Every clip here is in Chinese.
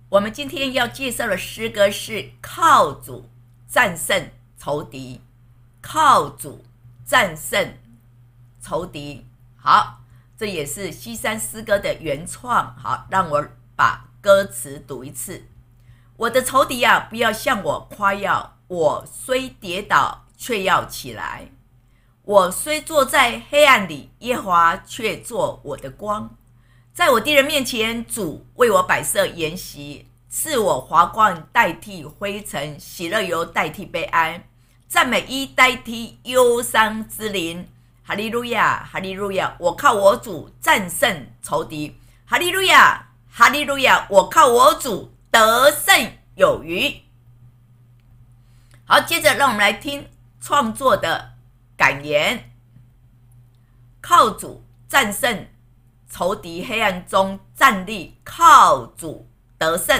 我们今天要介绍的诗歌是靠主战胜仇敌，靠主战胜仇敌。好，这也是西山诗歌的原创。好，让我把歌词读一次。我的仇敌啊，不要向我夸耀，我虽跌倒，却要起来。我虽坐在黑暗里，耶和华却做我的光。在我敌人面前，主为我摆设筵席，赐我华冠代替灰尘，喜乐油代替悲哀，赞美衣代替忧伤之灵。哈利路亚，哈利路亚！我靠我主战胜仇敌。哈利路亚，哈利路亚！我靠我主得胜有余。好，接着让我们来听创作的感言。靠主战胜仇敌，黑暗中站立，靠主得胜。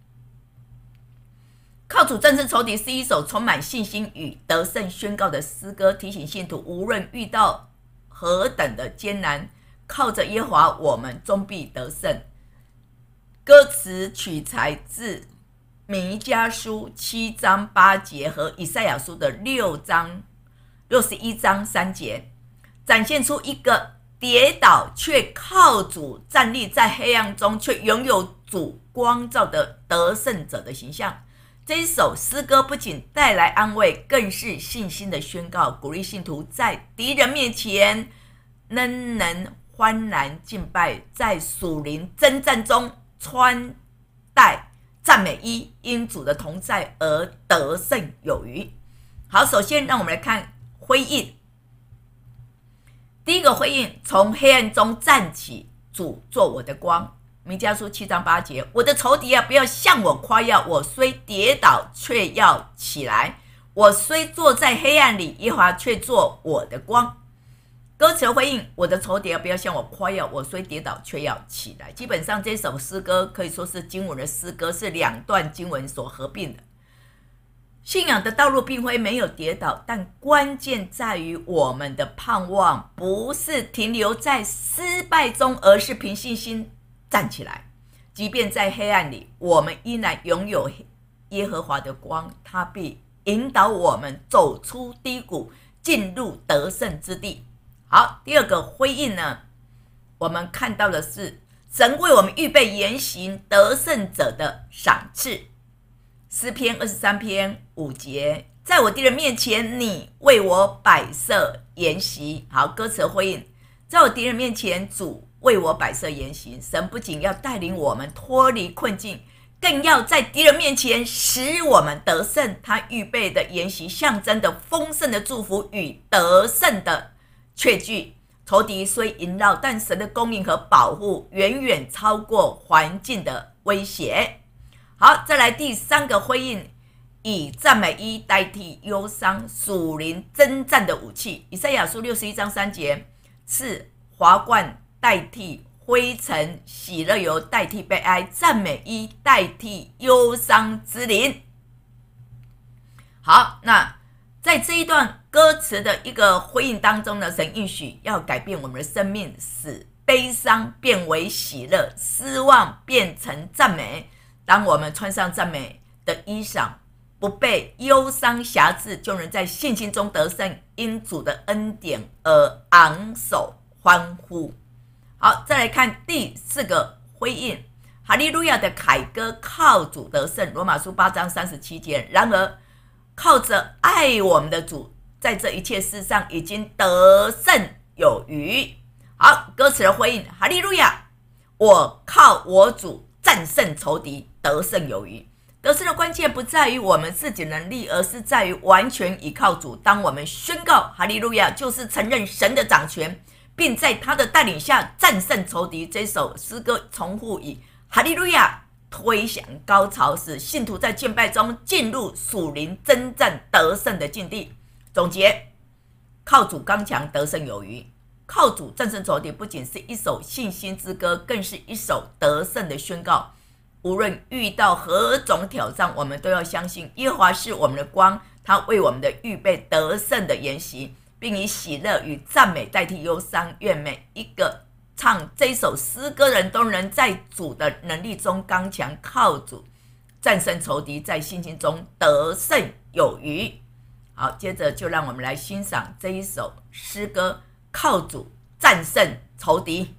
靠主战胜仇敌是一首充满信心与得胜宣告的诗歌，提醒信徒无论遇到何等的艰难，靠着耶和华我们终必得胜。歌词取材自弥迦书7章8节和以赛亚书的61章3节，展现出一个跌倒却靠主站立在黑暗中，却拥有主光照的得胜者的形象。这一首诗歌不仅带来安慰，更是信心的宣告，鼓励信徒在敌人面前仍能欢然敬拜，在属灵征战中穿戴赞美衣，因主的同在而得胜有余。好，首先让我们来看辉印。第一个辉印，从黑暗中站起，主做我的光。弥迦书7章8节，我的仇敌啊，不要向我夸耀，我虽跌倒，却要起来；我虽坐在黑暗里，耶和华却做我的光。歌词回应，我的仇敌啊，不要向我夸耀，我虽跌倒，却要起来。基本上这首诗歌可以说是经文的诗歌，是两段经文所合并的。信仰的道路并非没有跌倒，但关键在于我们的盼望不是停留在失败中，而是凭信心站起来。即便在黑暗里，我们依然拥有耶和华的光，他必引导我们走出低谷，进入得胜之地。好，第二个辉印呢，我们看到的是神为我们预备言行得胜者的赏赐。诗篇23篇5节，在我敌人面前，你为我摆设筵席。好，歌词辉印，在我敌人面前，主为我摆设筵席。神不仅要带领我们脱离困境，更要在敌人面前使我们得胜。他预备的筵席象征的丰盛的祝福与得胜的确据。仇敌虽萦绕，但神的供应和保护远远超过环境的威胁。好，再来第三个辉印，以赞美衣代替忧伤，属灵征战的武器。以赛亚书61章3节，赐华冠代替灰尘，喜乐油代替悲哀，赞美衣代替忧伤之灵。好，那在这一段歌词的一个回应当中呢，神应许要改变我们的生命，使悲伤变为喜乐，失望变成赞美。当我们穿上赞美的衣裳，不被忧伤辖制，就能在信心中得胜，因主的恩典而昂首欢呼。好，再来看第四个辉印，哈利路亚的凯歌，靠主得胜。罗马书8章37节，然而靠着爱我们的主，在这一切事上已经得胜有余。好，歌词的辉印，哈利路亚，我靠我主战胜仇敌，得胜有余。得胜的关键不在于我们自己能力，而是在于完全依靠主。当我们宣告哈利路亚，就是承认神的掌权，并在他的带领下战胜仇敌。这首诗歌重复以哈利路亚推向高潮，使信徒在敬拜中进入属灵征战得胜的境地。总结，靠主刚强，得胜有余。靠主战胜仇敌不仅是一首信心之歌，更是一首得胜的宣告。无论遇到何种挑战，我们都要相信耶和华是我们的光，他为我们的预备得胜的筵席，并以喜乐与赞美代替忧伤。愿每一个唱这首诗歌的人都能在主的能力中刚强，靠主战胜仇敌，在信心中得胜有余。好，接着就让我们来欣赏这一首诗歌，靠主战胜仇敌。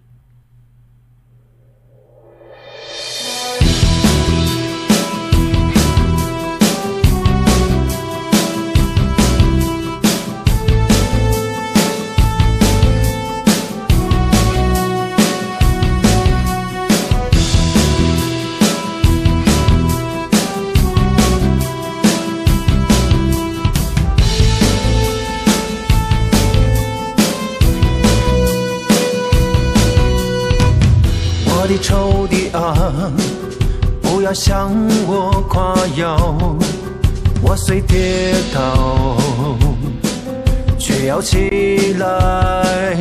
我的仇敌啊，不要向我夸耀，我虽跌倒，却要起来；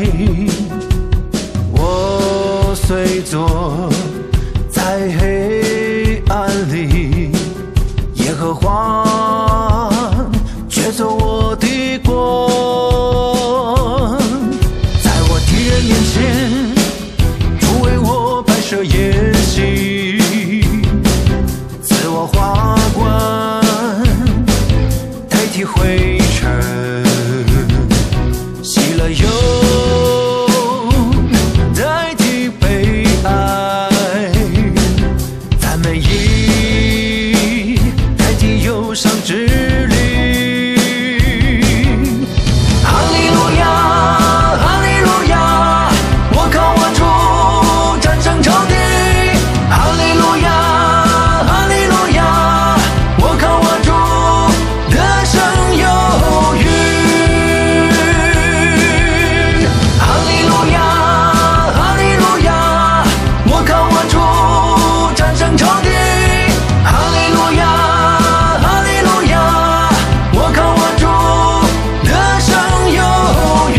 我虽坐在黑暗里，耶和华却做我的光，在我敌人面前设筵席，赐我花冠，代替灰尘，喜乐忧，代替悲哀，赞美意，代替忧伤之旅。哈利路亚，哈利路亚，我靠我主战胜仇敌。哈利路亚，哈利路亚，我靠我主得胜有余。哈利路亚，哈利路亚，我靠我主战胜仇敌。哈利路亚，哈利路亚，我靠我主得胜有余。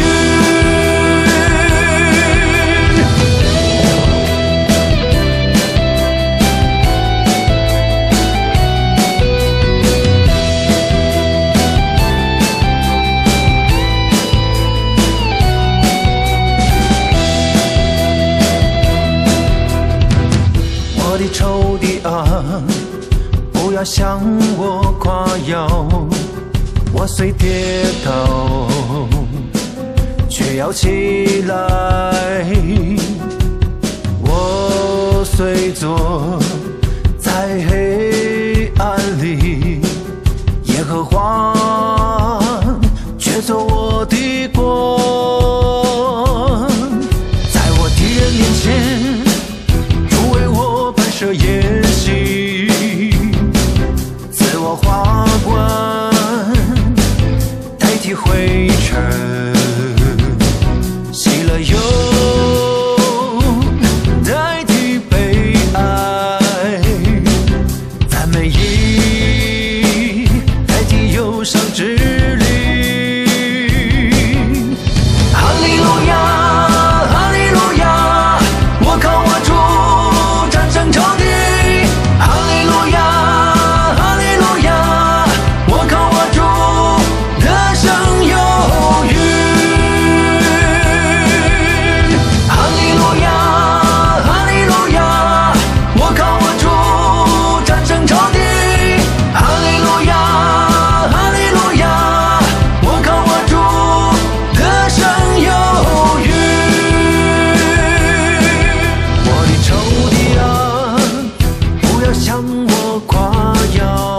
我的仇敌啊，不要向我夸耀，我虽跌倒，却要起来；我虽坐在黑暗里，耶和华却做我的光，在我敌人面前设筵席，赐我花冠，代替灰尘，喜乐忧，代替悲哀，赞美意，代替忧伤之旅。哈利路亚，哈利路亚，我靠我主战胜仇敌。哈利路亚，哈利路亚，我靠我主得胜有余。哈利路亚，哈利路亚，我靠我主战胜仇敌。哈利路亚，哈利路亚，我靠我主得胜有余。我的仇敌啊，不要向我夸耀，